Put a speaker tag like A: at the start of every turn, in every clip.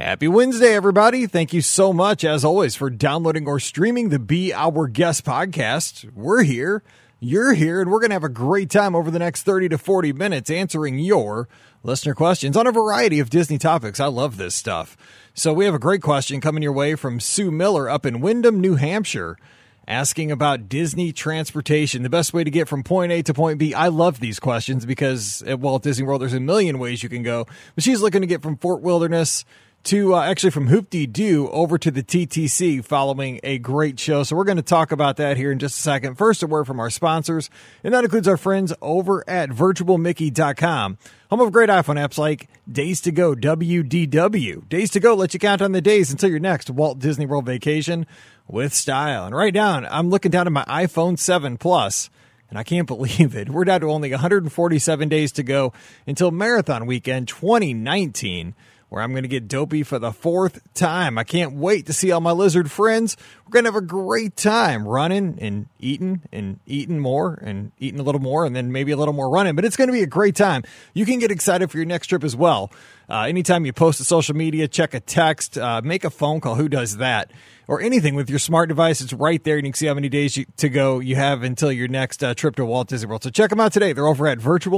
A: Happy Wednesday, everybody. Thank you so much, as always, for downloading or streaming the Be Our Guest podcast. We're here, you're here, and we're going to have a great time over the next 30 to 40 minutes answering your listener questions on a variety of Disney topics. I love this stuff. So we have a great question coming your way from Sue Miller up in Windham, New Hampshire, asking about Disney transportation, the best way to get from point A to point B. I love these questions because at Walt Disney World, there's a million ways you can go. But she's looking to get from Fort Wilderness to actually from Hoop-Dee-Doo over to the TTC following a great show. So we're going to talk about that here in just a second. First, a word from our sponsors, and that includes our friends over at virtualmickey.com. Home of great iPhone apps like Days to Go, WDW. Days to Go lets you count on the days until your next Walt Disney World vacation with style. And right now, I'm looking down at my iPhone 7 Plus, and I can't believe it. We're down to only 147 days to go until Marathon Weekend 2019, where I'm going to get dopey for the fourth time. I can't wait to see all my lizard friends. We're going to have a great time running and eating more and eating a little more and then maybe a little more running. But it's going to be a great time. You can get excited for your next trip as well. Anytime you post to social media, check a text, make a phone call. Who does that? Or anything with your smart device. It's right there. And you can see how many days to go you have until your next trip to Walt Disney World. So check them out today. They're over at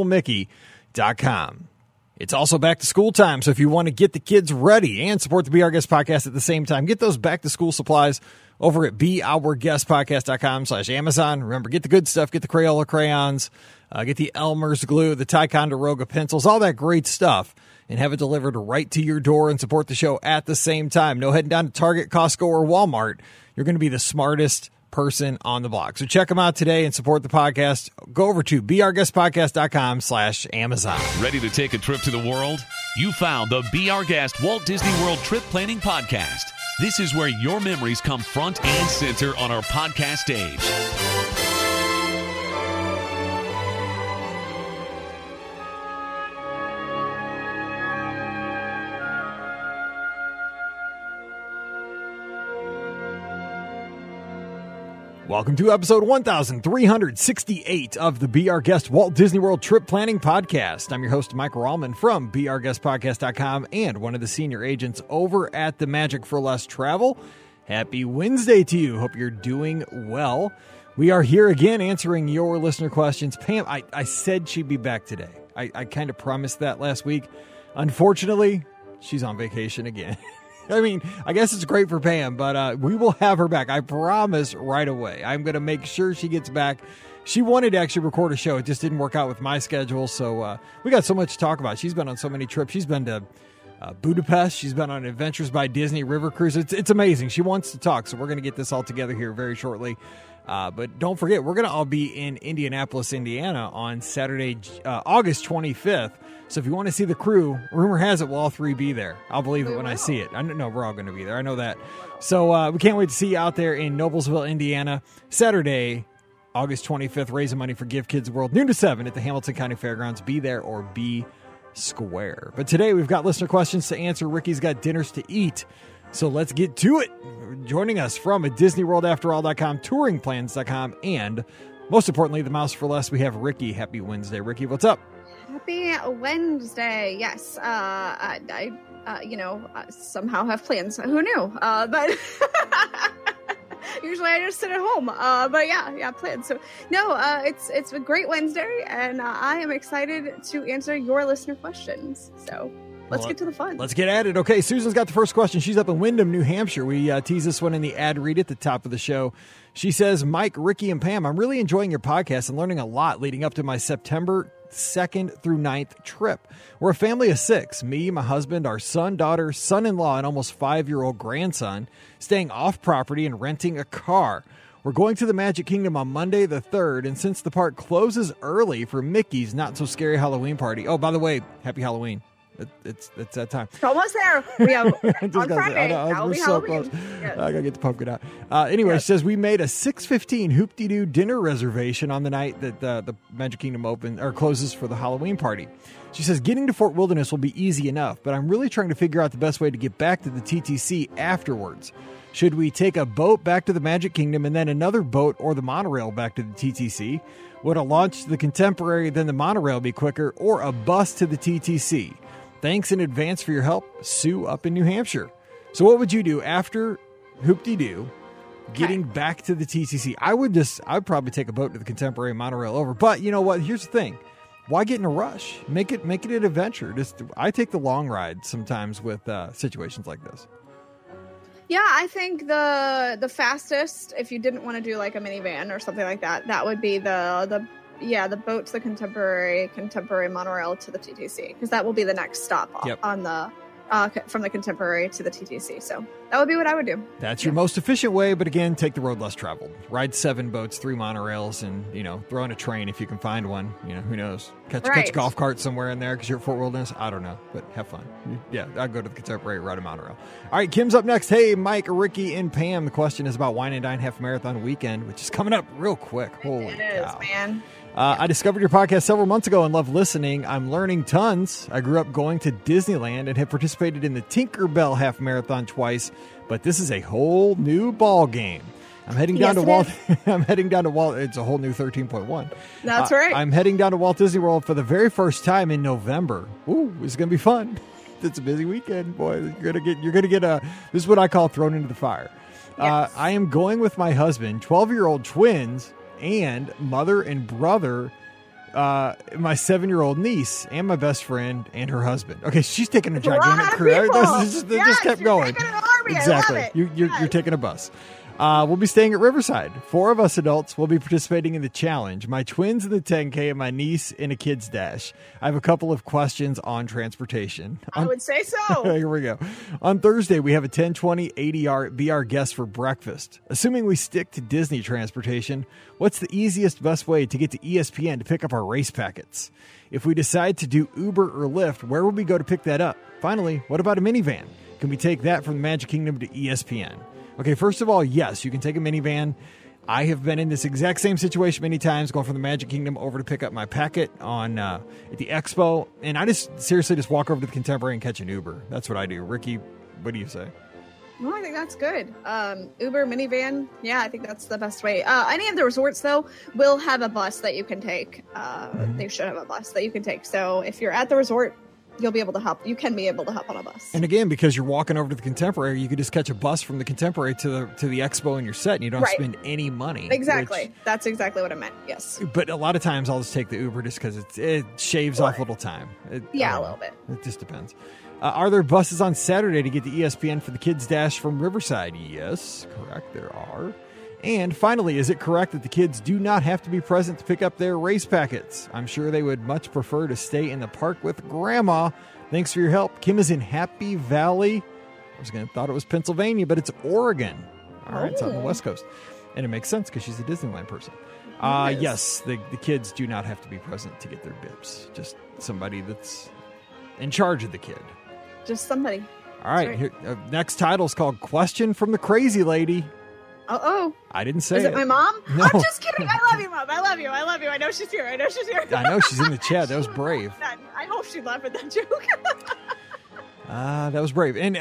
A: virtualmickey.com. It's also back to school time, so if you want to get the kids ready and support the Be Our Guest podcast at the same time, get those back to school supplies over at beourguestpodcast.com/Amazon. Remember, get the good stuff, get the Crayola crayons, get the Elmer's glue, the Ticonderoga pencils, all that great stuff, and have it delivered right to your door and support the show at the same time. No heading down to Target, Costco, or Walmart. You're going to be the smartest person on the block. So check them out today and support the podcast. Go over to beourguestpodcast.com/Amazon.
B: Ready to take a trip to the world? You found the Be Our Guest Walt Disney World Trip Planning Podcast. This is where your memories come front and center on our podcast stage.
A: Welcome to episode 1368 of the Be Our Guest Walt Disney World Trip Planning Podcast. I'm your host, Mike Rallman from beourguestpodcast.com and one of the senior agents over at the Magic for Less Travel. Happy Wednesday to you. Hope you're doing well. We are here again answering your listener questions. Pam, I said she'd be back today. I kind of promised that last week. Unfortunately, she's on vacation again. I mean, I guess it's great for Pam, but we will have her back. I promise right away. I'm going to make sure she gets back. She wanted to actually record a show. It just didn't work out with my schedule, so we got so much to talk about. She's been on so many trips. She's been to Budapest. She's been on Adventures by Disney River Cruise. It's amazing. She wants to talk, so we're going to get this all together here very shortly. But don't forget, we're going to all be in Indianapolis, Indiana on Saturday, August 25th. So if you want to see the crew, rumor has it we'll all three be there. I'll believe it when I see it. I know we're all going to be there. I know that. So we can't wait to see you out there in Noblesville, Indiana, Saturday, August 25th, raising money for Give Kids World, noon to 7 at the Hamilton County Fairgrounds. Be there or be square. But today we've got listener questions to answer. Ricky's got dinners to eat. So let's get to it. Joining us from DisneyWorldAfterAll.com, TouringPlans.com, and most importantly, the Mouse for Less, we have Ricky. Happy Wednesday. Ricky, what's up?
C: Happy Wednesday. Yes. I somehow have plans. Who knew? But usually I just sit at home. But yeah, plans. So no, it's a great Wednesday, and I am excited to answer your listener questions. So let's get to the fun.
A: Let's get at it. Okay, Susan's got the first question. She's up in Windham, New Hampshire. We tease this one in the ad read at the top of the show. She says, Mike, Ricky, and Pam, I'm really enjoying your podcast and learning a lot leading up to my September 2nd through 9th trip. We're a family of 6, me, my husband, our son, daughter, son-in-law, and almost 5-year-old grandson, staying off property and renting a car. We're going to the Magic Kingdom on Monday the 3rd, and since the park closes early for Mickey's Not So Scary Halloween party. Oh, by the way, happy Halloween. It's that time.
C: It's almost there. We have on Friday.
A: We're so close. Yes. I gotta get the pumpkin out. Anyway, yes. She says we made a 6:15 Hoop-Dee-Doo dinner reservation on the night that the Magic Kingdom closes for the Halloween party. She says getting to Fort Wilderness will be easy enough, but I'm really trying to figure out the best way to get back to the TTC afterwards. Should we take a boat back to the Magic Kingdom and then another boat or the monorail back to the TTC? Would a launch to the Contemporary then the monorail be quicker, or a bus to the TTC? Thanks in advance for your help, Sue up in New Hampshire. So what would you do after Hoop-de-Doo getting back to the TCC? I'd probably take a boat to the Contemporary monorail over. But you know what? Here's the thing. Why get in a rush? Make it an adventure. I take the long ride sometimes with situations like this.
C: Yeah, I think the fastest, if you didn't want to do like a minivan or something like that, that would be the boat to the Contemporary monorail to the TTC, because that will be the next stop on the from the Contemporary to the TTC. So that would be what I would do.
A: That's your most efficient way, but again, take the road less traveled. Ride 7 boats, 3 monorails, and throw in a train if you can find one. Who knows? Catch a golf cart somewhere in there because you're at Fort Wilderness. I don't know, but have fun. Yeah, I'd go to the Contemporary, ride a monorail. All right, Kim's up next. Hey, Mike, Ricky, and Pam. The question is about Wine and Dine Half Marathon Weekend, which is coming up real quick. Holy cow.
C: Man.
A: I discovered your podcast several months ago and love listening. I'm learning tons. I grew up going to Disneyland and have participated in the Tinkerbell Half Marathon twice, but this is a whole new ball game. I'm heading down to Walt. I'm heading down to Walt. It's a whole new 13.1.
C: That's right.
A: I'm heading down to Walt Disney World for the very first time in November. Ooh, it's going to be fun. It's a busy weekend, boy. You're gonna get this is what I call thrown into the fire.
C: Yes.
A: I am going with my husband, 12-year-old twins, and mother and brother, my 7-year-old niece, and my best friend and her husband. Okay, she's taking a gigantic career. This just kept going.
C: Taking an army.
A: Exactly.
C: I love it.
A: You're taking a bus. We'll be staying at Riverside. 4 of us adults will be participating in the challenge. My twins in the 10K and my niece in a kids dash. I have a couple of questions on transportation.
C: I would say so.
A: Here we go. On Thursday, we have a 1020 ADR be our guest for breakfast. Assuming we stick to Disney transportation, what's the easiest, best way to get to ESPN to pick up our race packets? If we decide to do Uber or Lyft, where will we go to pick that up? Finally, what about a minivan? Can we take that from the Magic Kingdom to ESPN? Okay, first of all, yes, you can take a minivan. I have been in this exact same situation many times, going from the Magic Kingdom over to pick up my packet at the Expo, and I just walk over to the Contemporary and catch an Uber. That's what I do. Ricky, what do you say?
C: No, I think that's good. Uber, minivan, yeah, I think that's the best way. Any of the resorts, though, will have a bus that you can take. They should have a bus that you can take. So if you're at the resort, you can be able to hop on a bus.
A: And again, because you're walking over to the Contemporary, you could just catch a bus from the Contemporary to the Expo and you're set, and you don't spend any money.
C: Exactly. That's exactly what I meant. Yes.
A: But a lot of times I'll just take the Uber just because it shaves off a little time.
C: A little bit.
A: It just depends. Are there buses on Saturday to get to ESPN for the Kids Dash from Riverside? Yes, correct. There are. And finally, is it correct that the kids do not have to be present to pick up their race packets? I'm sure they would much prefer to stay in the park with Grandma. Thanks for your help. Kim is in Happy Valley. I thought it was Pennsylvania, but it's Oregon. All right, it's on the West Coast. And it makes sense because she's a Disneyland person. Yes, the kids do not have to be present to get their bibs. Just somebody that's in charge of the kid.
C: Just somebody.
A: All right, here, next title is called Question from the Crazy Lady.
C: Uh-oh.
A: I didn't say
C: it. Is it my mom?
A: No.
C: I'm just kidding. I love you, Mom. I love you. I know she's here. I know she's in
A: the chat. That was brave.
C: I hope she laughed at that joke.
A: That was brave. And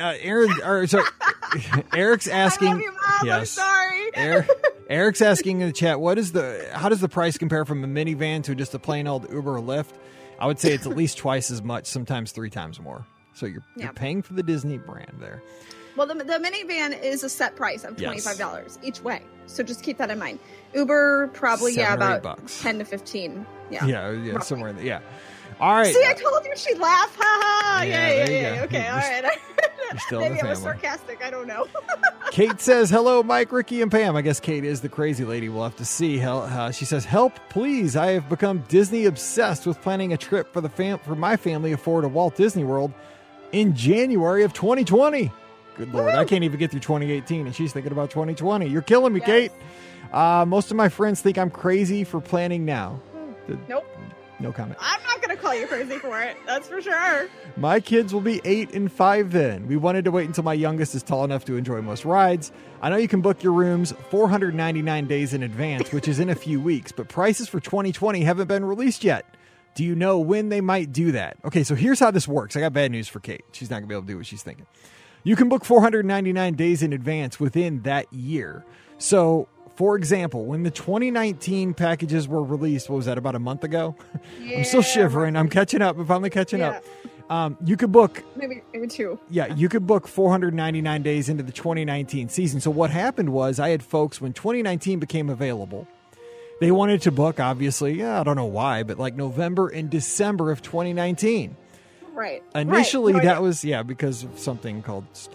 A: Eric's asking.
C: I love you, Mom.
A: Yes.
C: I'm sorry.
A: Eric's asking in the chat, how does the price compare from a minivan to just a plain old Uber or Lyft? I would say it's at least twice as much, sometimes 3 times more. So you're paying for the Disney brand there.
C: Well, the minivan is a set price of $25 each way. So just keep that in mind. Uber, probably, about $10 to $15.
A: Yeah, somewhere in there. Yeah. All right.
C: See, I told you she'd laugh. Ha ha.
A: Yeah.
C: Okay, all right.
A: You're still
C: Maybe
A: in the
C: I was
A: family.
C: sarcastic. I don't know.
A: Kate says, hello, Mike, Ricky, and Pam. I guess Kate is the crazy lady. We'll have to see. She says, help, please. I have become Disney obsessed with planning a trip for my family of 4 to Walt Disney World in January of 2020. Good Lord, I can't even get through 2018, and she's thinking about 2020. You're killing me, Kate. Most of my friends think I'm crazy for planning now.
C: Nope.
A: No comment.
C: I'm not going to call you crazy for it. That's for sure.
A: My kids will be 8 and 5 then. We wanted to wait until my youngest is tall enough to enjoy most rides. I know you can book your rooms 499 days in advance, which is in a few weeks, but prices for 2020 haven't been released yet. Do you know when they might do that? Okay, so here's how this works. I got bad news for Kate. She's not going to be able to do what she's thinking. You can book 499 days in advance within that year. So, for example, when the 2019 packages were released, what was that, about a month ago? I'm still shivering. I'm catching up. I'm finally catching up. You could book
C: maybe 2.
A: Yeah, you could book 499 days into the 2019 season. So what happened was I had folks when 2019 became available, they wanted to book, obviously, I don't know why, but like November and December of 2019.
C: Right.
A: Initially,
C: right.
A: that was, because of something called Star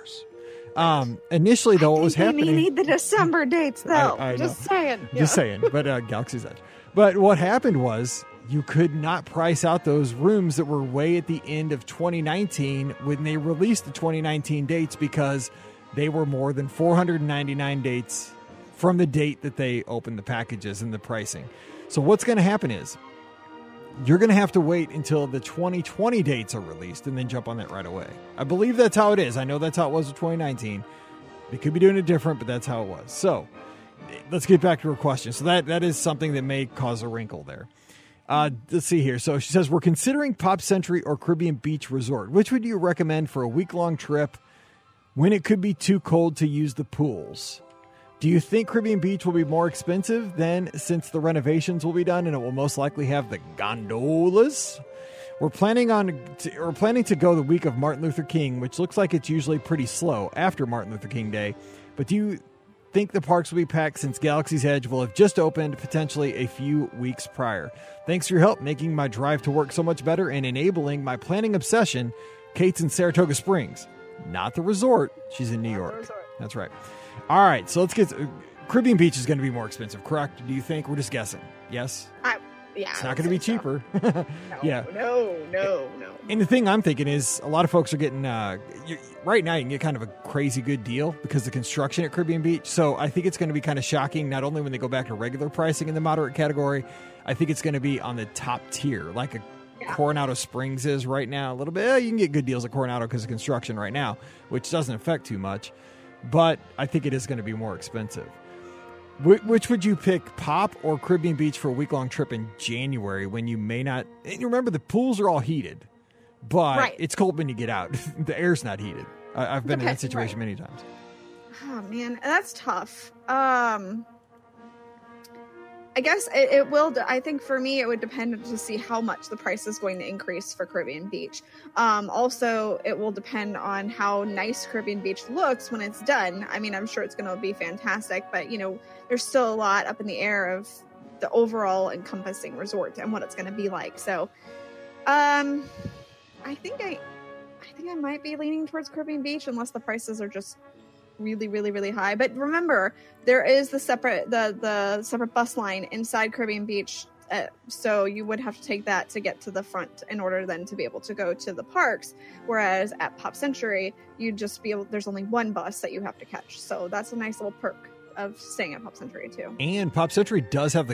A: Wars. Initially, though, what was happening...
C: You need the December dates, though.
A: I
C: Just
A: know.
C: saying.
A: Just saying, but Galaxy's Edge. But what happened was you could not price out those rooms that were way at the end of 2019 when they released the 2019 dates because they were more than 499 dates from the date that they opened the packages and the pricing. So what's going to happen is you're going to have to wait until the 2020 dates are released and then jump on that right away. I believe that's how it is. I know that's how it was with 2019. They could be doing it different, but that's how it was. So let's get back to her question. So that is something that may cause a wrinkle there. Let's see here. So she says, we're considering Pop Century or Caribbean Beach Resort. Which would you recommend for a week-long trip when it could be too cold to use the pools? Do you think Caribbean Beach will be more expensive then since the renovations will be done and it will most likely have the gondolas? We're planning to go the week of Martin Luther King, which looks like it's usually pretty slow after Martin Luther King Day. But do you think the parks will be packed since Galaxy's Edge will have just opened potentially a few weeks prior? Thanks for your help making my drive to work so much better and enabling my planning obsession. Kate's in Saratoga Springs, not the resort. She's in New York. That's right. All right, so let's get Caribbean Beach is going to be more expensive, correct? Do you think? We're just guessing. Yes?
C: Yeah.
A: It's not going to be cheaper.
C: No,
A: yeah.
C: No.
A: And the thing I'm thinking is a lot of folks are getting, right now you can get kind of a crazy good deal because of the construction at Caribbean Beach. So I think it's going to be kind of shocking, not only when they go back to regular pricing in the moderate category, I think it's going to be on the top tier, like a Coronado Springs is right now. A little bit, you can get good deals at Coronado because of construction right now, which doesn't affect too much. But I think it is going to be more expensive. Which would you pick, Pop or Caribbean Beach for a week-long trip in January when you may not... And remember, the pools are all heated, but it's cold when you get out. The air's not heated. I've been in that situation many times.
C: Oh, man, that's tough. I guess it will. I think for me, it would depend to see how much the price is going to increase for Caribbean Beach. Also, it will depend on how nice Caribbean Beach looks when it's done. I mean, I'm sure it's going to be fantastic, but there's still a lot up in the air of the overall encompassing resort and what it's going to be like. So, I think I might be leaning towards Caribbean Beach unless the prices are just really, really, really high. But remember, there is the separate bus line inside Caribbean Beach, so you would have to take that to get to the front in order then to be able to go to the parks. Whereas at Pop Century, you'd just be able. There's only one bus that you have to catch, so that's a nice little perk of staying at Pop Century too. And
A: Pop Century does have the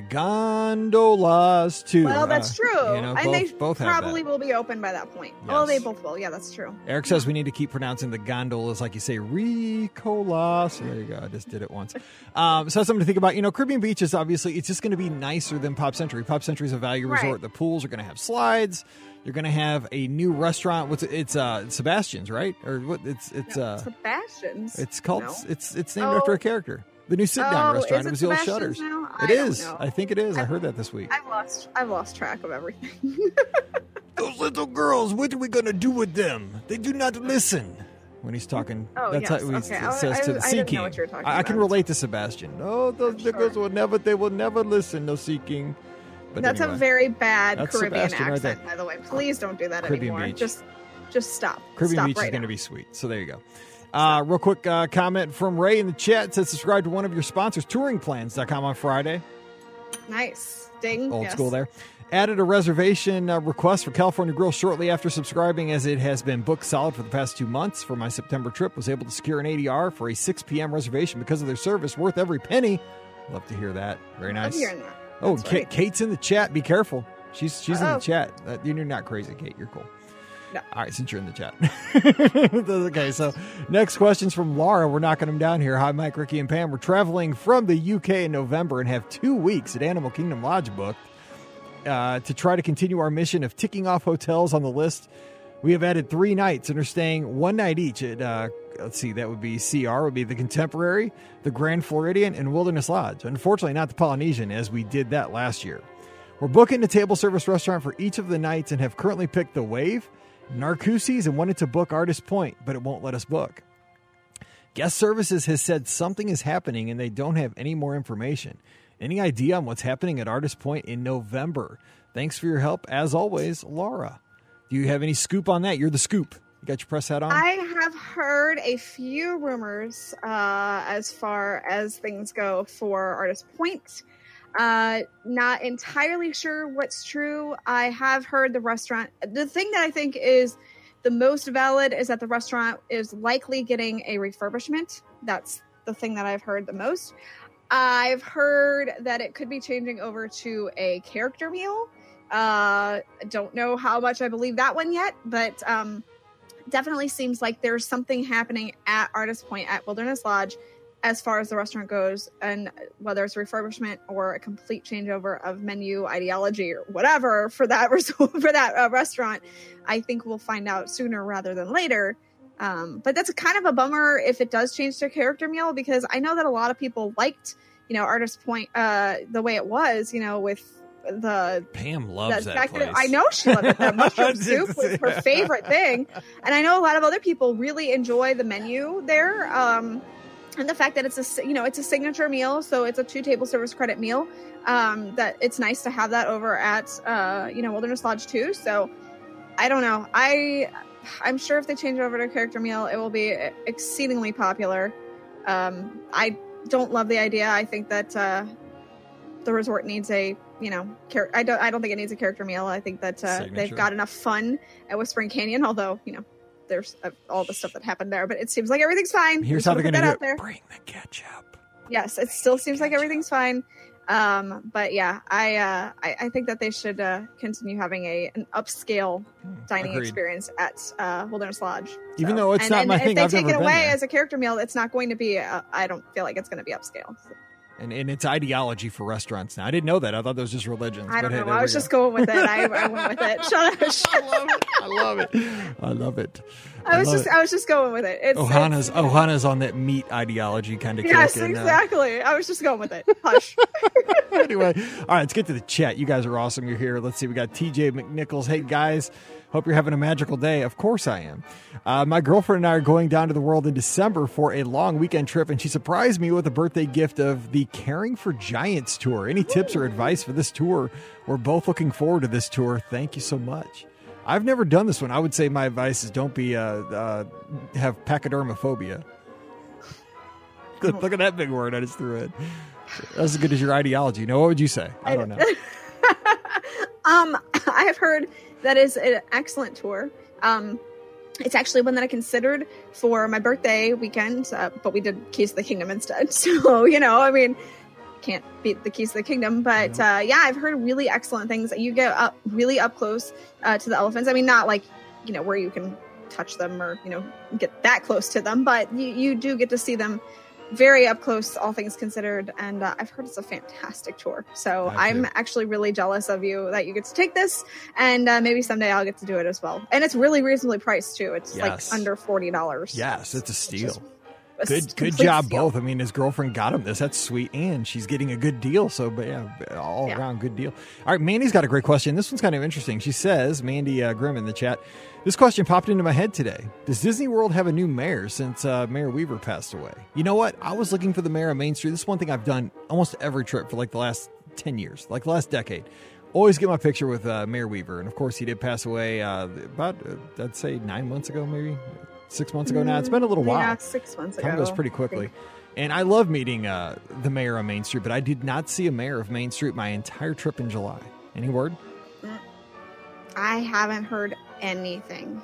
A: gondolas too.
C: Well, that's true.
A: And they both
C: probably
A: have that.
C: Will be open by that point.
A: Yes.
C: Oh, they both will. Yeah, that's true.
A: Eric says we need to keep pronouncing the gondolas like you say Ricola. So there you go. I just did it once. So that's something to think about. Caribbean Beach is obviously, it's just going to be nicer than Pop Century. Pop Century is a value resort. The pools are going to have slides. You're going to have a new restaurant. It's Sebastian's, right? Or what? It's
C: Sebastian's.
A: It's called. No. It's named after a character. The new sit-down restaurant. It was the old Shutters. It is. I think it is. I heard that this week.
C: I've lost track of everything.
A: Those little girls, what are we going to do with them? They do not listen. When he's talking, that's how he says to the Sea King. I can relate to Sebastian. Oh, those girls will never listen, no Sea King. But
C: that's
A: anyway,
C: a very bad Caribbean
A: Sebastian
C: accent,
A: right
C: by the way. Please don't do that
A: Caribbean
C: anymore.
A: Beach.
C: Just stop.
A: Caribbean Beach is going to be sweet. So there you go. Real quick comment from Ray in the chat. Says subscribe to one of your sponsors, touringplans.com on Friday.
C: Nice. Ding.
A: Old school there. Added a reservation request for California Grill shortly after subscribing, as it has been booked solid for the past 2 months for my September trip. Was able to secure an ADR for a 6 p.m. reservation because of their service. Worth every penny. Love to hear that. Very nice.
C: Love hearing that.
A: Oh, Kate's in the chat. Be careful. She's in the chat. You're not crazy, Kate. You're cool.
C: No.
A: All right, since you're in the chat. Okay, so next question's from Laura. We're knocking them down here. Hi, Mike, Ricky, and Pam. We're traveling from the UK in November and have 2 weeks at Animal Kingdom Lodge booked to try to continue our mission of ticking off hotels on the list. We have added 3 nights and are staying 1 night each at, let's see, that would be CR, would be the Contemporary, the Grand Floridian, and Wilderness Lodge. Unfortunately, not the Polynesian, as we did that last year. We're booking a table service restaurant for each of the nights and have currently picked the Wave Narcoossee's and wanted to book Artist Point, but it won't let us book. Guest Services has said something is happening and they don't have any more information. Any idea on what's happening at Artist Point in November? Thanks for your help, as always, Laura. Do you have any scoop on that? You're the scoop. You got your press hat on?
C: I have heard a few rumors as far as things go for Artist Point. Not entirely sure what's true. I have heard the restaurant. The thing that I think is the most valid is that the restaurant is likely getting a refurbishment. That's the thing that I've heard the most. I've heard that it could be changing over to a character meal. Don't know how much I believe that one yet, but definitely seems like there's something happening at Artist Point at Wilderness Lodge as far as the restaurant goes, and whether it's a refurbishment or a complete changeover of menu ideology or whatever for that restaurant, I think we'll find out sooner rather than later. But that's kind of a bummer if it does change to a character meal, because I know that a lot of people liked, Artist Point the way it was, with the
A: Pam loves that place.
C: I know she loved it. The mushroom soup was her favorite thing, and I know a lot of other people really enjoy the menu there. And the fact that it's a signature meal, so it's a 2 table service credit meal. That it's nice to have that over at Wilderness Lodge too. So I don't know. I'm sure if they change over to character meal, it will be exceedingly popular. I don't love the idea. I think that the resort needs a I don't think it needs a character meal. I think that they've got enough fun at Whispering Canyon, although there's all the stuff that happened there, but it seems like everything's fine.
A: Here's how they're going to do it. Bring the ketchup.
C: Yes, it still seems like everything's fine. But yeah, I think that they should continue having an upscale dining experience at Wilderness Lodge.
A: Even though it's not my thing,
C: if they take it away as a character meal, it's not going to be. I don't feel like it's going to be upscale. So.
A: And it's ideology for restaurants now. I didn't know that. I thought that was just religions.
C: I don't know. I was just going with it. I went with it.
A: I love it. I love it.
C: I was just going with it.
A: Ohana's on that meat ideology kind of kick.
C: Yes, exactly. I was just going with it. Hush.
A: Anyway, all right, let's get to the chat. You guys are awesome. You're here. Let's see. We got TJ McNichols. Hey, guys. Hope you're having a magical day. Of course I am. My girlfriend and I are going down to the world in December for a long weekend trip, and she surprised me with a birthday gift of the Caring for Giants tour. Any tips or advice for this tour? We're both looking forward to this tour. Thank you so much. I've never done this one. I would say my advice is don't be have pachydermophobia. Good. Look at that big word I just threw in. That's as good as your ideology. What would you say? I don't know.
C: I have heard that is an excellent tour. It's actually one that I considered for my birthday weekend, but we did Keys of the Kingdom instead. So, can't beat the Keys of the Kingdom. But I've heard really excellent things. You get really up close to the elephants. I mean, not like, where you can touch them or, get that close to them, but you do get to see them very up close, all things considered, and I've heard it's a fantastic tour. So I'm actually really jealous of you that you get to take this, and maybe someday I'll get to do it as well. And it's really reasonably priced too. It's like under $40.
A: Yes, it's a steal. Good job, steal. Both. I mean, his girlfriend got him this. That's sweet, and she's getting a good deal. So, but all around good deal. All right, Mandy's got a great question. This one's kind of interesting. She says, Mandy Grimm in the chat, this question popped into my head today. Does Disney World have a new mayor since Mayor Weaver passed away? You know what? I was looking for the mayor of Main Street. This is one thing I've done almost every trip for like the last 10 years, like the last decade. Always get my picture with Mayor Weaver. And of course, he did pass away about, I'd say 9 months ago, maybe 6 months ago now. It's been a little while.
C: Yeah, 6 months ago.
A: Time goes pretty quickly. And I love meeting the mayor of Main Street, but I did not see a mayor of Main Street my entire trip in July. Any word?
C: I haven't heard anything.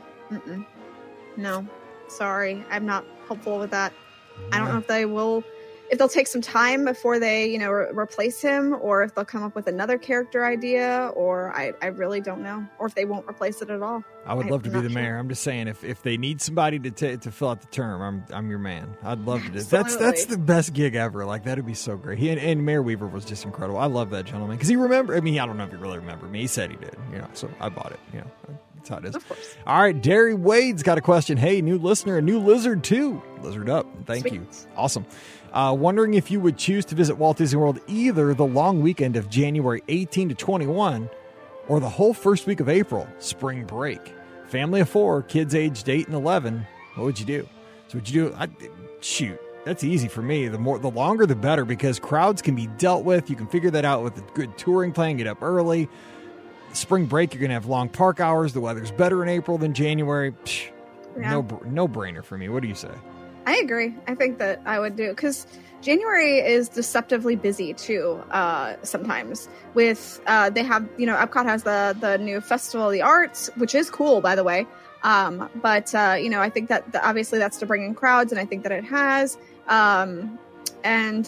C: No, sorry. I'm not hopeful with that. I don't know if they'll take some time before they, replace him, or if they'll come up with another character idea, or I really don't know, or if they won't replace it at all.
A: I would love to be the mayor. I'm just saying, if they need somebody to fill out the term, I'm your man. I'd love to do that. That's the best gig ever. Like, that'd be so great. And Mayor Weaver was just incredible. I love that gentleman because he remembered. I mean, I don't know if he really remembered me. He said he did. So I bought it. That's how it is.
C: Of course.
A: All right, Derry Wade's got a question. Hey, new listener, a new lizard too. Lizard up. Thank you. Awesome. Wondering if you would choose to visit Walt Disney World either the long weekend of January 18 to 21 or the whole first week of April, spring break. family of 4, kids aged 8 and 11, what would you do? So would you do, shoot, that's easy for me. The longer, the better, because crowds can be dealt with. You can figure that out with a good touring plan, get up early. Spring break, you're going to have long park hours. The weather's better in April than January. No brainer for me. What do you say?
C: I agree. I think that I would do, because January is deceptively busy too. Sometimes with they have, Epcot has the new Festival of the Arts, which is cool, by the way. But I think that obviously that's to bring in crowds, and I think that it has. I think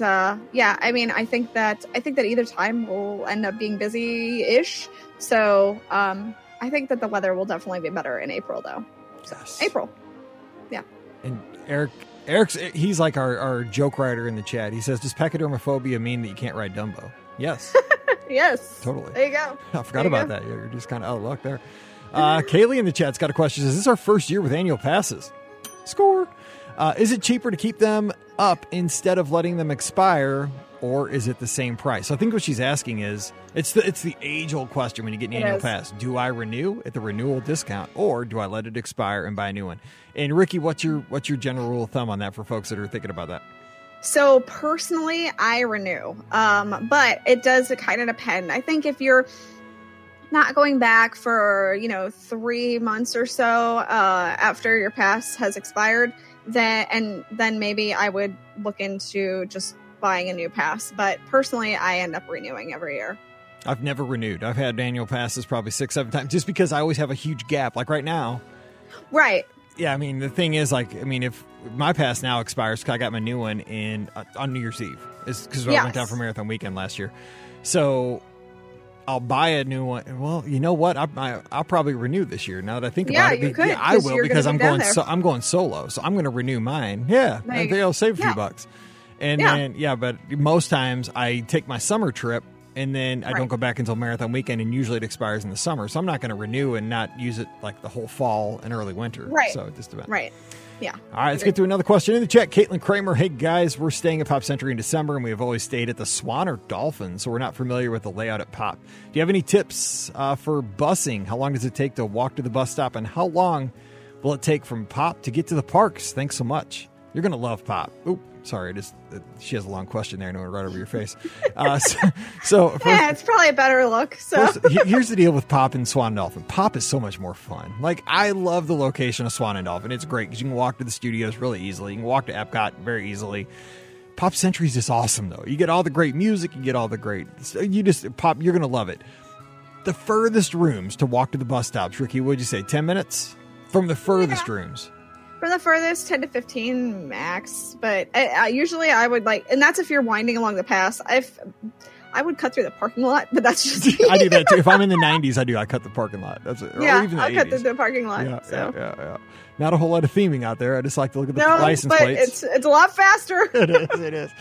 C: that either time will end up being busy-ish. So I think that the weather will definitely be better in April, though. So, yes. April. Yeah.
A: And Eric's he's like our joke writer in the chat. He says, does pachydermophobia mean that you can't ride Dumbo? Yes.
C: Yes.
A: Totally.
C: There you go.
A: I forgot about that. You're just kind of out of luck there. Kaylee in the chat's got a question. Is this our first year with annual passes? Score. Is it cheaper to keep them up instead of letting them expire, or is it the same price? So I think what she's asking is, it's the age-old question when you get an annual pass. Do I renew at the renewal discount, or do I let it expire and buy a new one? And Ricky, what's your general rule of thumb on that for folks that are thinking about that?
C: So personally, I renew, but it does kind of depend. I think if you're not going back for 3 months or so after your pass has expired, then maybe I would look into just buying a new pass. But personally, I end up renewing every year.
A: I've never renewed. I've had annual passes probably 6-7 times, just because I always have a huge gap. Like right now.
C: Right.
A: Yeah, I mean, the thing is, if my pass now expires, cause I got my new one on New Year's Eve, is because I went down for Marathon Weekend last year. So I'll buy a new one. Well, you know what? I'll probably renew this year. Now that I think about it,
C: you could,
A: I will, because I'm going solo, so I'm going to renew mine. Yeah, I think I'll save a few bucks. And then but most times I take my summer trip, and then I don't go back until Marathon Weekend, and usually it expires in the summer. So I'm not going to renew and not use it like the whole fall and early winter.
C: Right.
A: So it just depends.
C: Right. Yeah.
A: All right, let's get to another question in the chat. Caitlin Kramer, hey guys, we're staying at Pop Century in December, and we have always stayed at the Swan or Dolphin, so we're not familiar with the layout at Pop. Do you have any tips for busing? How long does it take to walk to the bus stop, and how long will it take from Pop to get to the parks? Thanks so much. You're going to love Pop. Oop. Sorry, she has a long question there, and it went right over your face. So
C: it's probably a better look. So
A: here's the deal with Pop and Swan and Dolphin. Pop is so much more fun. Like, I love the location of Swan and Dolphin. It's great because you can walk to the studios really easily. You can walk to Epcot very easily. Pop Century is just awesome, though. You get all the great music. You get all the great. Pop. You're gonna love it. The furthest rooms to walk to the bus stops, Ricky. What'd you say? 10 minutes from the furthest rooms.
C: From the furthest, 10 to 15 max. But usually I would and that's if you're winding along the pass. I would cut through the parking lot, but that's just me.
A: I do that too. If I'm in the 90s, I cut the parking lot. That's it.
C: Yeah,
A: or even the
C: I'll
A: 80s.
C: cut through the parking lot.
A: Yeah. Not a whole lot of theming out there. I just like to look at the license plates.
C: It's a lot faster.
A: It is.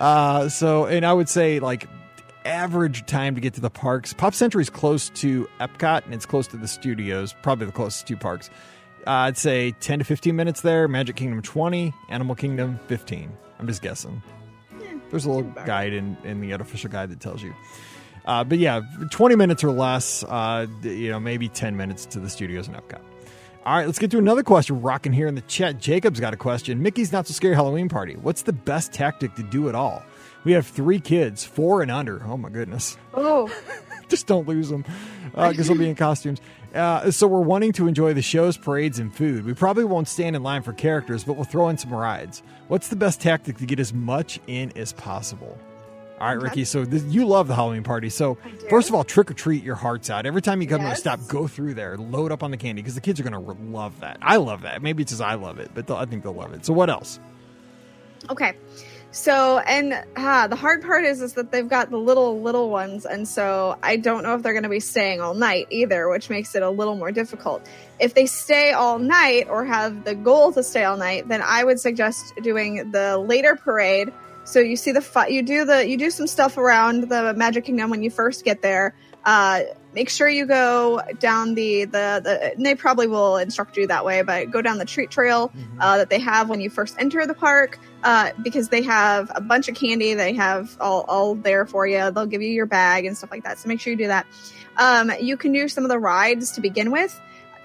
A: And I would say, average time to get to the parks. Pop Century is close to Epcot, and it's close to the studios, probably the closest 2 parks. I'd say 10 to 15 minutes there. Magic Kingdom 20, Animal Kingdom 15. I'm just guessing. There's a little guide in the unofficial guide that tells you. But yeah, 20 minutes or less, maybe 10 minutes to the studios in Epcot. All right, let's get to another question. Rocking here in the chat. Jacob's got a question. Mickey's Not So Scary Halloween Party. What's the best tactic to do it all? We have 3 kids, 4 and under. Oh, my goodness.
C: Oh.
A: Just don't lose them because they'll be in costumes. So we're wanting to enjoy the shows, parades, and food. We probably won't stand in line for characters, but we'll throw in some rides. What's the best tactic to get as much in as possible? All right, Ricky, so you love the Halloween party. So first of all, trick or treat your hearts out. Every time you come to a stop, go through there, load up on the candy, because the kids are going to love that. I love that. Maybe it's just I love it, but I think they'll love it. So what else?
C: Okay. So, and the hard part is that they've got the little ones, and so I don't know if they're going to be staying all night either, which makes it a little more difficult. If they stay all night or have the goal to stay all night, then I would suggest doing the later parade. So you see you do some stuff around the Magic Kingdom when you first get there. Make sure you go down the they probably will instruct you that way, but go down the treat trail that they have when you first enter the park, because they have a bunch of candy. They have all there for you. They'll give you your bag and stuff like that. So make sure you do that. You can do some of the rides to begin with.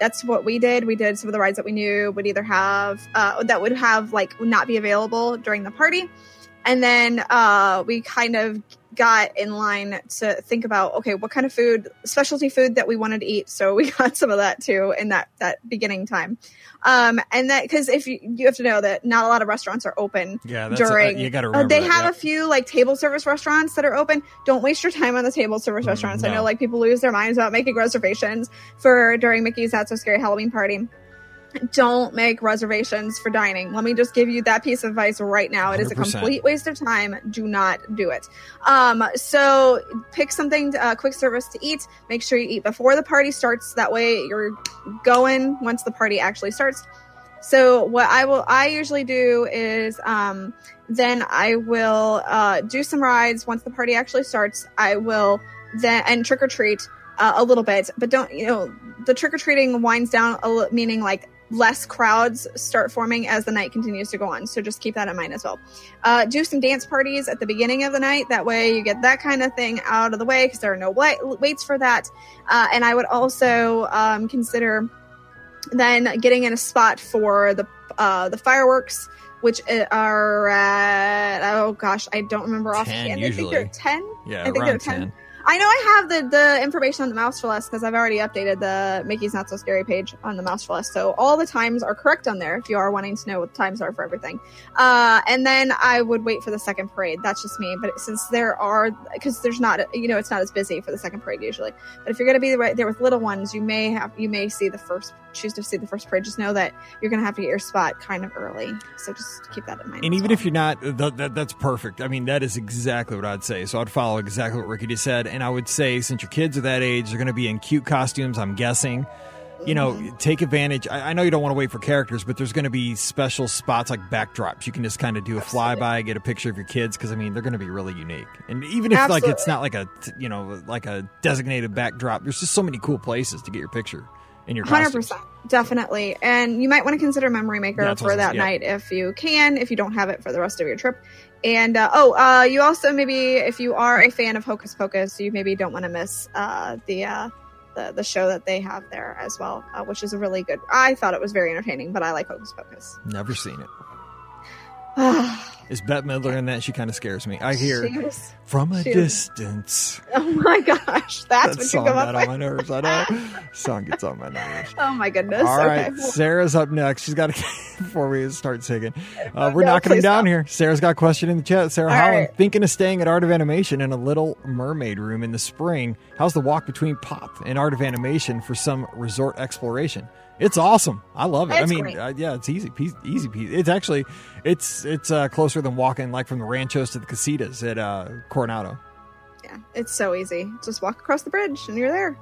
C: That's what we did. We did some of the rides that we knew would either have that would have like not be available during the party, and then we kind of got in line to think about, okay, what kind of food, specialty food that we wanted to eat. So we got some of that too in that beginning time. And that, cause if you have to know that not a lot of restaurants are open during,
A: you gotta remember
C: they
A: that,
C: have a few like table service restaurants that are open. Don't waste your time on the table service restaurants.
A: No.
C: I know like people lose their minds about making reservations for during Mickey's Not So Scary Halloween Party. Don't make reservations for dining. Let me just give you that piece of advice right now. It is a
A: 100%.
C: complete waste of time. Do not do it. So pick something, quick service to eat. Make sure you eat before the party starts. That way you're going once the party actually starts. So what I usually do is, then I will, do some rides once the party actually starts. I will then, and trick or treat, a little bit, but don't, the trick or treating winds down, meaning like, less crowds start forming as the night continues to go on. So just keep that in mind as well. Do some dance parties at the beginning of the night. That way you get that kind of thing out of the way because there are no waits for that. And I would also consider then getting in a spot for the fireworks, which are at, oh gosh, I don't remember offhand. I think they're 10.
A: Yeah,
C: I think
A: around
C: they're
A: 10.
C: I know I have the information on the Mouse for Less because I've already updated the Mickey's Not So Scary page on the Mouse for Less. So all the times are correct on there if you are wanting to know what the times are for everything. And then I would wait for the second parade. That's just me. But since because there's not, it's not as busy for the second parade usually. But if you're going to be right there with little ones, you may choose to see the first parade. Just know that you're going to have to get your spot kind of early. So just keep that in mind.
A: And even if you're not, that's perfect. I mean, that is exactly what I'd say. So I'd follow exactly what Ricky just said. And I would say, since your kids are that age, they're going to be in cute costumes, I'm guessing. Take advantage. I know you don't want to wait for characters, but there's going to be special spots like backdrops. You can just kind of do a flyby, get a picture of your kids, because, I mean, they're going to be really unique. And even if like it's not like like a designated backdrop, there's just so many cool places to get your picture in your costumes.
C: 100%. Definitely. And you might want to consider Memory Maker for that night if you don't have it for the rest of your trip. And, you also maybe, if you are a fan of Hocus Pocus, you maybe don't want to miss the show that they have there as well, which is a really good, I thought it was very entertaining, but I like Hocus Pocus.
A: Never seen it. Is Bette Midler in that? She kind of scares me. I hear from a distance.
C: Oh my gosh, that's what
A: song
C: you come up
A: got
C: with.
A: on my nerves. I know. Song gets on my nerves.
C: Oh my goodness.
A: All right,
C: Okay.
A: Sarah's up next. She's got to before we start singing. We're knocking them down here. Sarah's got a question in the chat. Sarah Holland, thinking of staying at Art of Animation in a Little Mermaid room in the spring. How's the walk between Pop and Art of Animation for some resort exploration? It's awesome. I love it.
C: It's
A: it's easy peasy. It's actually, it's closer than walking like from the Ranchos to the Casitas at Coronado.
C: Yeah, it's so easy. Just walk across the bridge and you're there.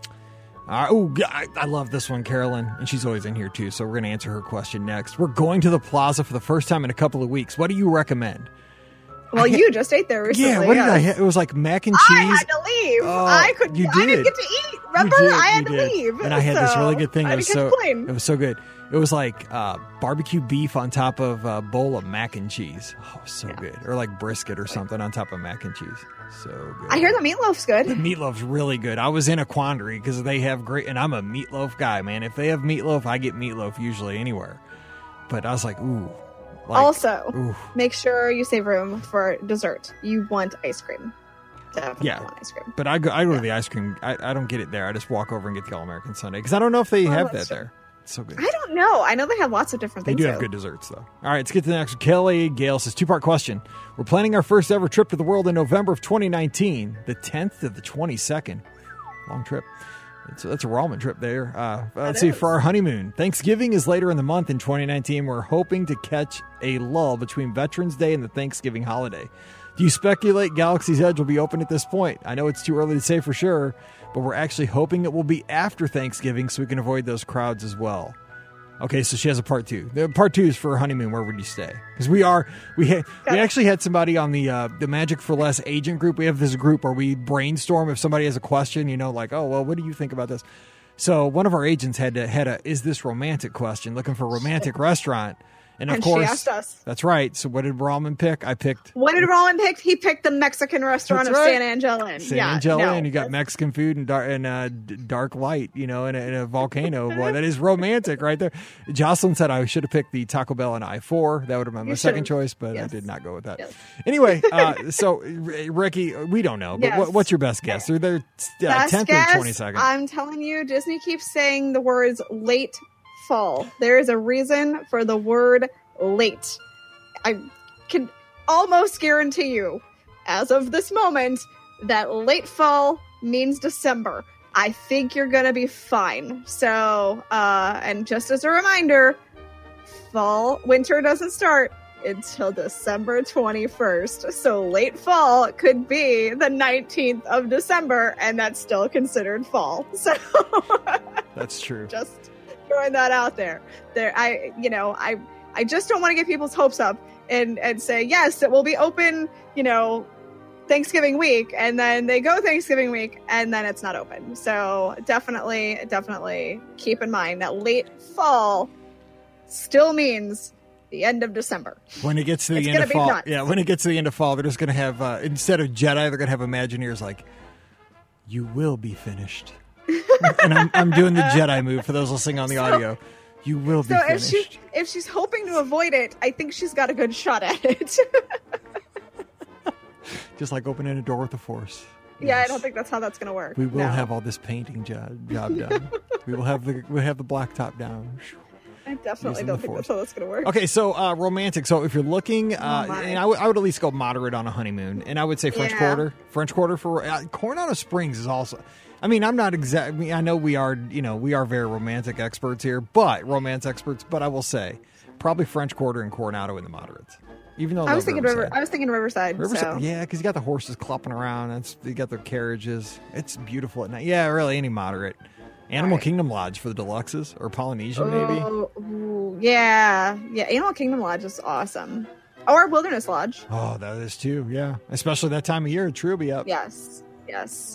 A: I love this one, Carolyn, and she's always in here too, so we're going to answer her question next. We're going to the plaza for the first time in a couple of weeks. What do you recommend?
C: Well, you just ate there recently.
A: Yeah, what did I have? It was like mac and cheese.
C: I had to leave.
A: Oh,
C: I didn't get to eat. Remember? I had to leave.
A: And I had this really good thing.
C: It
A: was so good. It was like barbecue beef on top of a bowl of mac and cheese. Oh, so good. Or like brisket or something on top of mac and cheese. So good.
C: I hear the meatloaf's good.
A: The meatloaf's really good. I was in a quandary because they have great, and I'm a meatloaf guy, man. If they have meatloaf, I get meatloaf usually anywhere. But I was like, ooh.
C: Make sure you save room for dessert. You want ice cream. Definitely want ice cream.
A: But I go to the ice cream. I don't get it there. I just walk over and get the All-American Sundae because I don't know if they have that there. It's so good.
C: I don't know. I know they have lots of different things.
A: They do have good desserts, though. All right, let's get to the next one. Kelly Gale says, two-part question. We're planning our first ever trip to the world in November of 2019, the 10th to the 22nd. Long trip. That's a Rallman trip there. Let's see, for our honeymoon. Thanksgiving is later in the month in 2019. We're hoping to catch a lull between Veterans Day and the Thanksgiving holiday. Do you speculate Galaxy's Edge will be open at this point? I know it's too early to say for sure, but we're actually hoping it will be after Thanksgiving so we can avoid those crowds as well. Okay, so she has a part two. The part two is for her honeymoon. Where would you stay? Because we actually had somebody on the Magic for Less agent group. We have this group where we brainstorm if somebody has a question, like, oh, well, what do you think about this? So one of our agents had a is this romantic question, looking for a romantic restaurant. And of
C: And
A: course,
C: she asked us.
A: That's right. So what did Ramen pick? I picked.
C: What did Roland pick? He picked the Mexican restaurant
A: That's
C: of
A: right.
C: San Angelo Inn.
A: San Angelo Inn. You got Mexican food and dark light, in a volcano. Boy, that is romantic right there. Jocelyn said I should have picked the Taco Bell on I-4. That would have been my second choice, but I did not go with that.
C: Yes.
A: Anyway, so Ricky, we don't know, but what's your best guess? They're 10th or 22nd.
C: I'm telling you, Disney keeps saying the words late fall. There is a reason for the word late. I can almost guarantee you, as of this moment, that late fall means December. I think you're going to be fine. So, and just as a reminder, winter doesn't start until December 21st. So late fall could be the 19th of December, and that's still considered fall. So
A: that's true.
C: Just throwing that out there. I just don't want to get people's hopes up and say, yes, it will be open, Thanksgiving week, and then they go Thanksgiving week and then it's not open. So definitely keep in mind that late fall still means the end of December.
A: When it gets to the end of fall, when it gets to the end of fall, they're just going to have, instead of Jedi, they're going to have Imagineers like, you will be finished. And I'm doing the Jedi move for those listening on the audio. You will be finished.
C: If she's hoping to avoid it, I think she's got a good shot at it.
A: Just like opening a door with the Force.
C: Yeah, yes. I don't think that's how that's going to work.
A: We will have all this painting job done. We'll have the blacktop down.
C: I definitely don't think that's how that's going to work.
A: Okay, so romantic. So if you're looking, and I would at least go moderate on a honeymoon, and I would say French Quarter. French Quarter for Coronado Springs is also. I mean, I'm not exactly. I know we are very romantic experts here, romance experts. But I will say, probably French Quarter and Coronado in the moderates. Even though
C: I was thinking Riverside. So.
A: Yeah, because you got the horses clopping around. You got their carriages. It's beautiful at night. Yeah, really, any moderate. Animal Kingdom Lodge for the deluxes, or Polynesian maybe.
C: Yeah. Animal Kingdom Lodge is awesome, or Wilderness Lodge.
A: Oh, that is too. Yeah, especially that time of year. Tree will be up.
C: Yes. You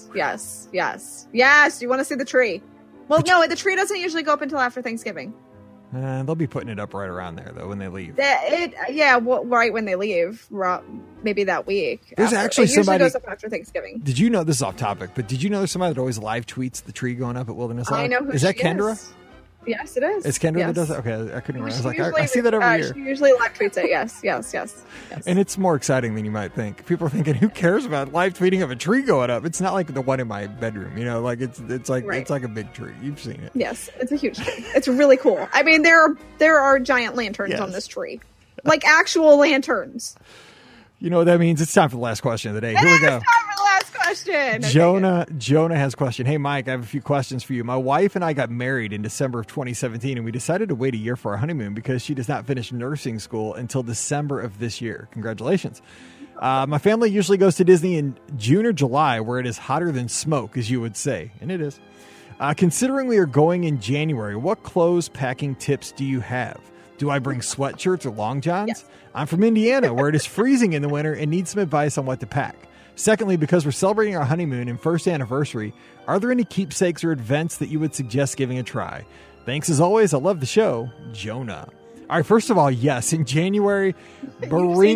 C: want to see the tree? Well, no, the tree doesn't usually go up until after Thanksgiving.
A: They'll be putting it up right around there, though, when they leave.
C: Right when they leave, maybe that week.
A: There's actually somebody
C: goes up after Thanksgiving.
A: Did you know, this is off topic, but did you know there's somebody that always live tweets the tree going up at Wilderness Lodge?
C: I know who
A: is that Kendra?
C: Yes, it is.
A: It's Kendra that does it? Okay, I couldn't remember. I was like, I see that every year.
C: She usually live tweets it, yes.
A: And it's more exciting than you might think. People are thinking, who cares about live tweeting of a tree going up? It's not like the one in my bedroom, it's like it's like a big tree. You've seen it.
C: Yes, it's a huge tree. It's really cool. I mean, there are giant lanterns on this tree. Like actual lanterns.
A: You know what that means? It's time for the last question of the day. Here we go.
C: It's time for the last question.
A: Jonah has a question. Hey, Mike, I have a few questions for you. My wife and I got married in December of 2017, and we decided to wait a year for our honeymoon because she does not finish nursing school until December of this year. Congratulations. My family usually goes to Disney in June or July, where it is hotter than smoke, as you would say. And it is. Considering we are going in January, what clothes packing tips do you have? Do I bring sweatshirts or long johns? Yes. I'm from Indiana, where it is freezing in the winter and need some advice on what to pack. Secondly, because we're celebrating our honeymoon and first anniversary, are there any keepsakes or events that you would suggest giving a try? Thanks as always. I love the show. Jonah. All right, first of all, yes, in January, bring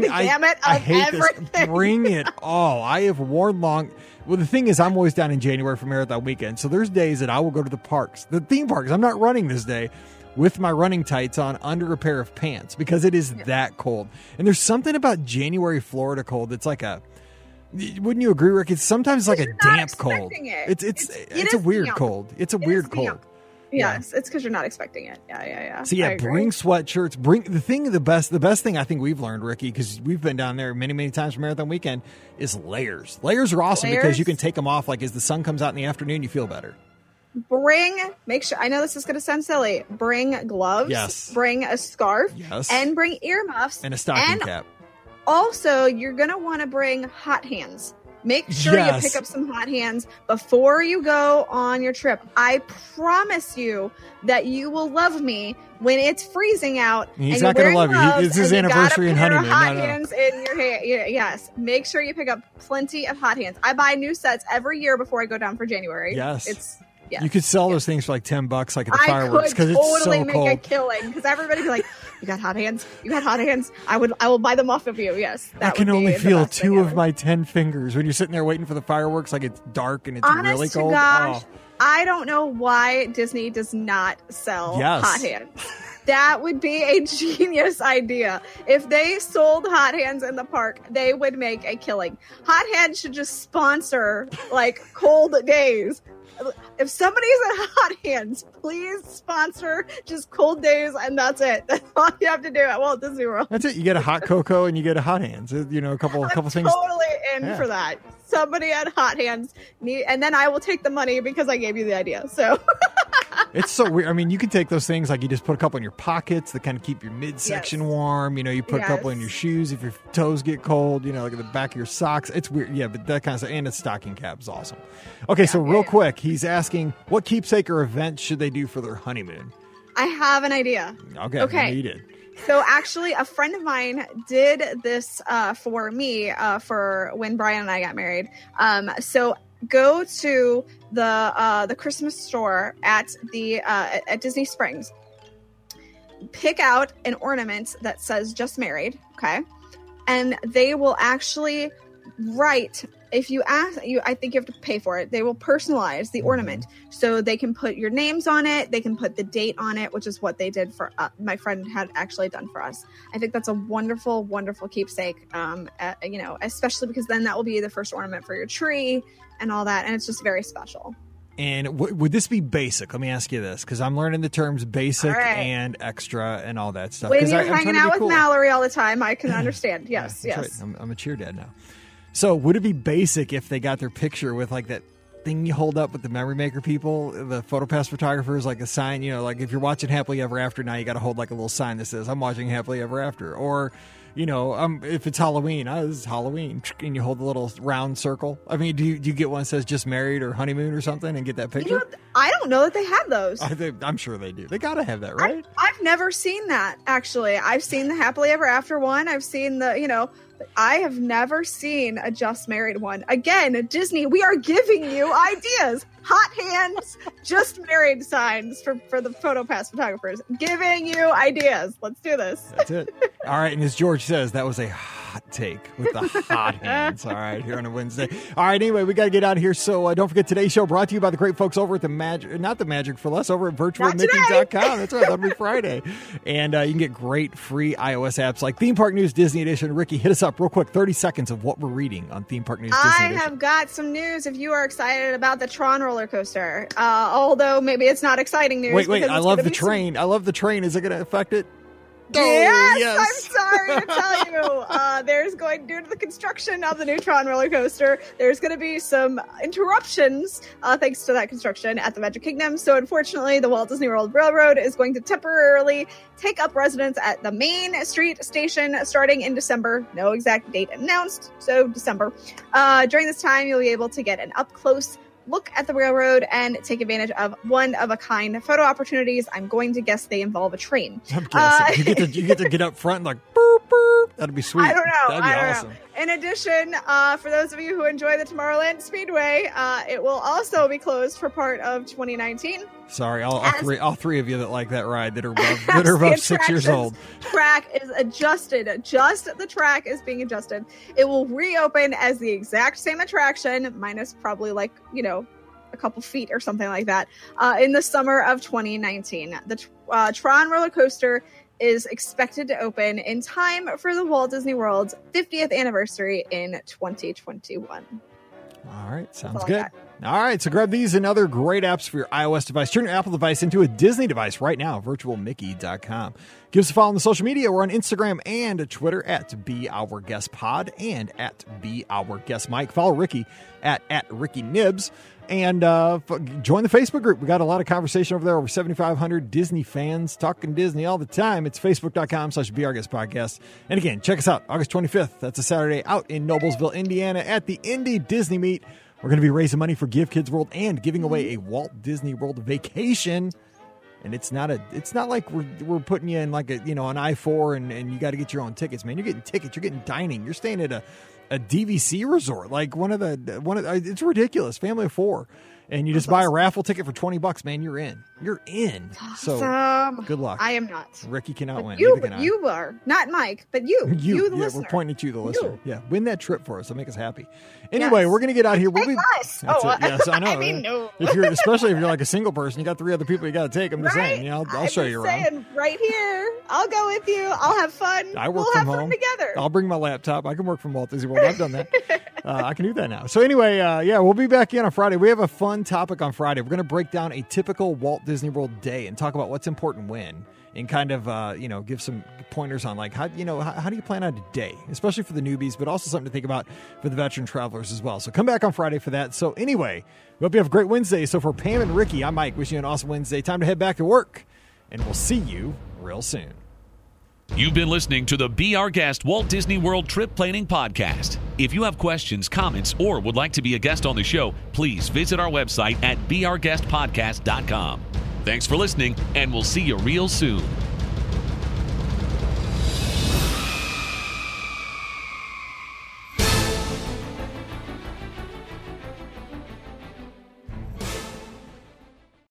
A: it all. I have worn long. Well, the thing is, I'm always down in January for Marathon Weekend, so there's days that I will go to the theme parks. I'm not running this day with my running tights on under a pair of pants because it is that cold. And there's something about January Florida cold that's like wouldn't you agree, Rick? It's sometimes like a damp cold. It's a weird cold. It's a weird cold.
C: Yes, it's because you're not expecting it. Yeah.
A: So bring sweatshirts. The best thing I think we've learned, Ricky, because we've been down there many, many times for Marathon Weekend, is layers. Layers are awesome because you can take them off. Like as the sun comes out in the afternoon, you feel better.
C: Make sure, I know this is going to sound silly, bring gloves,
A: yes.
C: Bring a scarf,
A: yes.
C: And bring earmuffs.
A: And a stocking cap.
C: Also, you're going to want to bring hot hands. Make sure you pick up some hot hands before you go on your trip. I promise you that you will love me when it's freezing out.
A: He's not going to love you. It's his anniversary and honeymoon.
C: Hot hands in your hair. Yes. Make sure you pick up plenty of hot hands. I buy new sets every year before I go down for January.
A: Yes. You could sell those things for like $10, like at the fireworks,
C: because
A: it's so cold.
C: Make a killing because everybody be like, You got hot hands? You got hot hands? I will buy them off of you. Yes.
A: I can only feel 2 of my 10 fingers when you're sitting there waiting for the fireworks, like it's dark and it's really cold.
C: Gosh, I don't know why Disney does not sell hot hands. That would be a genius idea. If they sold hot hands in the park, they would make a killing. Hot hands should just sponsor like cold days. If somebody's at Hot Hands, please sponsor just cold days, and that's it. That's all you have to do at Walt Disney World.
A: That's it. You get a hot cocoa and you get a Hot Hands. You know, a couple things.
C: Totally in for that. Somebody at Hot Hands and then I will take the money because I gave you the idea. So
A: it's so weird. I mean, you can take those things like you just put a couple in your pockets that kind of keep your midsection warm. You know, you put a couple in your shoes if your toes get cold. You know, like at the back of your socks. It's weird. Yeah, but that kind of stuff. And a stocking cap is awesome. Okay, so real quick, he's asking what keepsake or event should they do for their honeymoon?
C: I have an idea.
A: Okay. You did.
C: So actually, a friend of mine did this for me for when Brian and I got married. So go to the Christmas store at Disney Springs. Pick out an ornament that says "Just Married," okay, and they will actually write. If you ask, I think you have to pay for it. They will personalize the ornament, so they can put your names on it. They can put the date on it, which is what they did for my friend had actually done for us. I think that's a wonderful, wonderful keepsake. Especially because then that will be the first ornament for your tree and all that, and it's just very special.
A: And would this be basic? Let me ask you this, because I'm learning the terms basic and extra and all that stuff.
C: When you're hanging out with Mallory all the time, I can understand. Yes,
A: yes. Right. I'm a cheer dad now. So would it be basic if they got their picture with like that thing you hold up with the memory maker people, the PhotoPass photographers, like a sign, you know, like if you're watching Happily Ever After now, you got to hold like a little sign that says, I'm watching Happily Ever After. Or, you know, if it's Halloween, this is Halloween, and you hold the little round circle. I mean, do you get one that says just married or honeymoon or something and get that picture?
C: You know, I don't know that they have those.
A: I'm sure they do. They got to have that, right?
C: I've never seen that, actually. I've seen the Happily Ever After one. I've seen I have never seen a Just Married one. Again, Disney, we are giving you ideas. Hot hands, Just Married signs for the PhotoPass photographers. Giving you ideas. Let's do this.
A: That's it. All right, and as George says, that was a hot take with the hot hands. All right, here on a Wednesday. All right, anyway, we got to get out of here. So don't forget, today's show brought to you by the great folks over at over at virtualmickey.com. That's right, that'll be Friday. And you can get great free iOS apps like Theme Park News Disney Edition. Ricky, hit us up real quick, 30 seconds of what we're reading on Theme Park News Disney Edition.
C: I have got some news if you are excited about the Tron roller coaster. Although maybe it's not exciting news.
A: Wait, I love the train. I love the train. Is it going to affect it?
C: Yes, I'm sorry to tell you. Due to the construction of the new Tron roller coaster, there's going to be some interruptions thanks to that construction at the Magic Kingdom. So unfortunately, the Walt Disney World Railroad is going to temporarily take up residence at the Main Street station starting in December. No exact date announced, so December. During this time, you'll be able to get an up-close look at the railroad and take advantage of one-of-a-kind photo opportunities. I'm going to guess they involve a train.
A: I'm guessing. You get to get up front and like, boop, boop. That'd be sweet.
C: I don't know.
A: That'd be awesome.
C: In addition, for those of you who enjoy the Tomorrowland Speedway, it will also be closed for part of 2019.
A: Sorry, all three of you that like that ride that are above 6 years old.
C: Track is adjusted. Just the track is being adjusted. It will reopen as the exact same attraction, minus probably a couple feet or something like that, in the summer of 2019. The Tron roller coaster is expected to open in time for the Walt Disney World's 50th anniversary in 2021.
A: All right, sounds good. All right, so grab these and other great apps for your iOS device. Turn your Apple device into a Disney device right now, virtualmickey.com. Give us a follow on the social media. We're on Instagram and Twitter at BeOurGuestPod and at BeOurGuestMike. Follow Ricky at RickyNibs. And join the Facebook group. We got a lot of conversation over there. Over 7,500 Disney fans talking Disney all the time. It's facebook.com/BeOurGuestPodcast. And again, check us out August 25th. That's a Saturday out in Noblesville, Indiana at the Indy Disney Meet. We're going to be raising money for Give Kids World and giving away a Walt Disney World vacation. And it's not like we're putting you in like an I-4 and you got to get your own tickets, man. You're getting tickets. You're getting dining. You're staying at a a DVC resort, like it's ridiculous. Family of 4. And you just buy a raffle ticket for $20, man. You're in. You're in. So good luck.
C: I am not.
A: Ricky cannot win.
C: You are not Mike, but you, the listener.
A: We're pointing at you, the listener. Yeah, win that trip for us. It'll make us happy. Anyway, we're gonna get out of here.
C: Us.
A: Yes, I know.
C: I mean, no.
A: Especially if you're like a single person, you got 3 other people you got to take. I'm just saying. You know, I'll show you around.
C: Right here. I'll go with you. I'll have fun. We'll have fun together.
A: I'll bring my laptop. I can work from Walt Disney World. I've done that. I can do that now. So anyway, we'll be back in on Friday. We have a fun topic on Friday. We're going to break down a typical Walt Disney World day and talk about what's important when, and kind of give some pointers on like how do you plan out a day, especially for the newbies, but also something to think about for the veteran travelers as well. So come back on Friday for that. So anyway, we hope you have a great Wednesday. So for Pam and Ricky, I'm Mike. Wishing you an awesome Wednesday. Time to head back to work, and we'll see you real soon.
B: You've been listening to the Be Our Guest Walt Disney World Trip Planning Podcast. If you have questions, comments, or would like to be a guest on the show, please visit our website at beourguestpodcast.com. Thanks for listening, and we'll see you real soon.